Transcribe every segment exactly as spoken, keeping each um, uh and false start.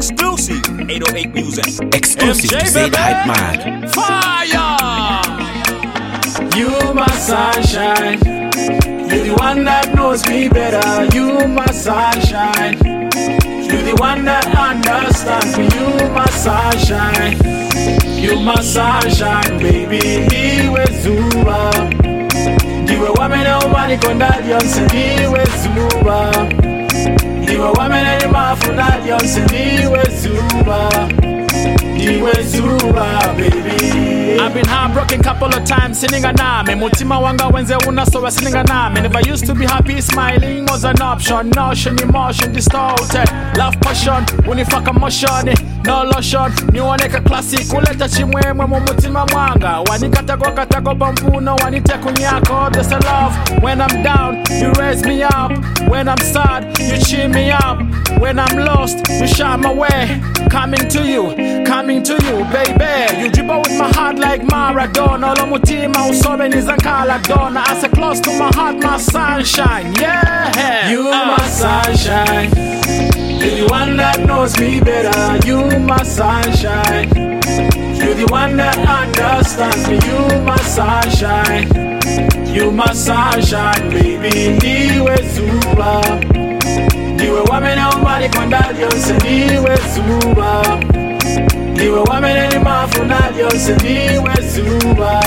Exclusive. eight oh eight Music. Exclusive to Zaid Hype Man. Fire! You my sunshine. You're the one that knows me better. You my sunshine. You're the one that understands me. You my sunshine. You my sunshine, baby. Iwe zuba. Iwe wamene umani kondali yonse. Iwe zuba. Iwe wamene ni mafuna yonse. Iwe zuba. Iwe zuba, baby. I've been heartbroken couple of times, sitting a name. Mutima wanga wenze una so sitting a name. Never used to be happy, smiling was an option. Notion, emotion, distorted. Love, passion, unifaka motion. No lotion, ni waneka classic. Uleta chimwe mwe mutima mwanga. Wanikata kwa kata kwa bambuno, wanite kunyako. There's a love, when I'm down, you raise me up. When I'm sad, you cheer me up. When I'm lost, you shine my way. Coming to you, coming to you, baby. You dribble with my heart like Maradona. Lo mutima usobe nizankala dona. I say close to my heart, my sunshine, yeah. You uh. my sunshine. You're the one that knows me better. You my sunshine. You're the one that understands me. You my sunshine. You my sunshine, baby. Iwe zuba. Iwe wamene umani kondali yonse. Iwe zuba. Iwe wamene ni mafuna yonse. Iwe zuba.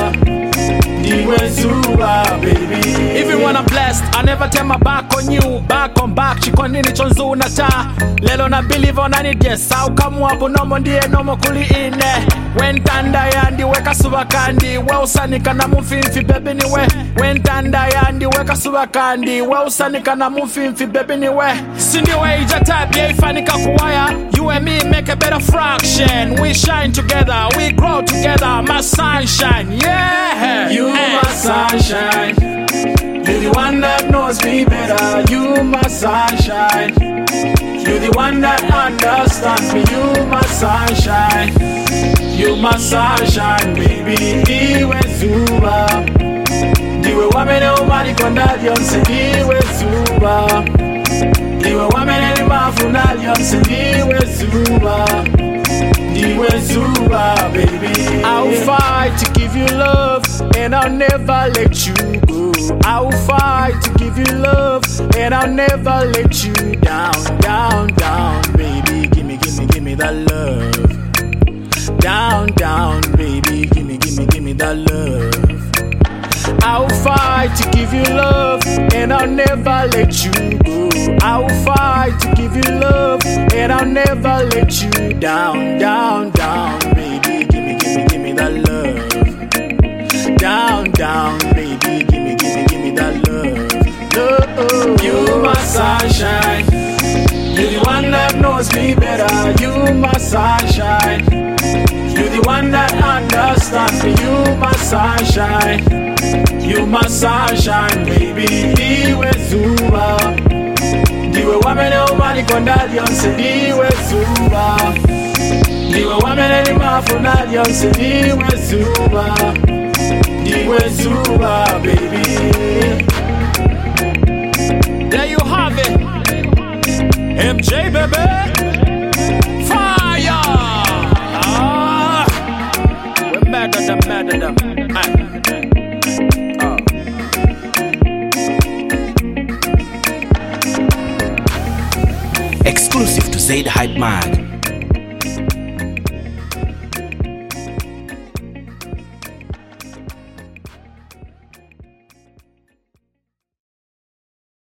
Iwe zuba, baby. Even when I'm blessed, I never turn my back on you. Back on back, chikonini chonzu na ta. Lelo na believe on any yes. Sao kamu hapo nomo ndiye nomo kuli ine. When tanda yandi weka suba kandi. We usanika na mufimfi baby ni we. When tanda yandi weka suba kandi. We usanika na mufimfi baby ni we. Sindi we ija type ye ifanika kuwaya. You and me make a better fraction. We shine together, we grow together. My sunshine, yeah. You my sunshine. You're the one that knows me better. You my sunshine. You're the one that understands me. You my sunshine. You my sunshine, baby. Iwe zuba. Iwe wamene umani kondali yonse. Iwe zuba. Iwe wamene ni mafuna yonse. Iwe zuba. Iwe zuba, baby. I'll fight to give you love, and I'll never let you go. I'll fight to give you love, and I'll never let you down, down, down, baby. Gimme, gimme, gimme that love. Down, down, baby. Gimme, gimme, gimme that love. I'll fight to give you love, and I'll never let you go. I'll fight to give you love, and I'll never let you down, down, down, baby. Gimme, gimme, gimme that love. Down, down, baby. Gimme, gimme, gimme that love. Love. You my sunshine. You're the one that knows me better. You my sunshine. You're the one that understands me. You my sunshine. You my sunshine, baby. Iwe zuba. Iwe wamene umani kondali yonse. Iwe zuba. Iwe wamene ni mafuna yonse. Iwe zuba. Iwe zuba, baby. There you have it, M J, baby. Fire! Ah, we're mad at them, mad at them. Aye. Exclusive to Zaid Hype Man.